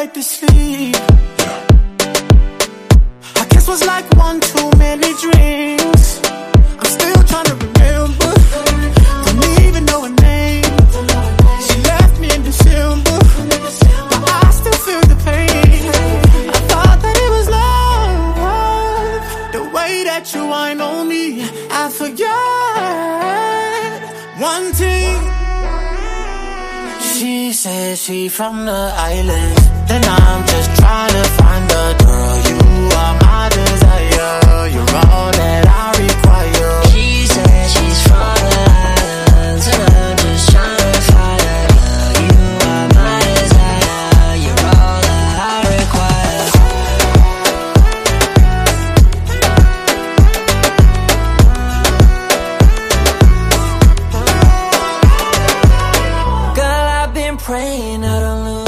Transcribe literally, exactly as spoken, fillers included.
right to sleep. I guess was like one too many drinks. I'm still trying to remember. Don't even know her name. She left me in December, but I still feel the pain. I thought that it was love, the way that you whine on me. I forgot one thing. She says she from the islands, then I'm just trying to find a girl. You are my desire, you're all that I require. She says she's from the islands, and I'm just trying to find a girl. You are my desire, you're all that I require. Girl, I've been praying I don't lose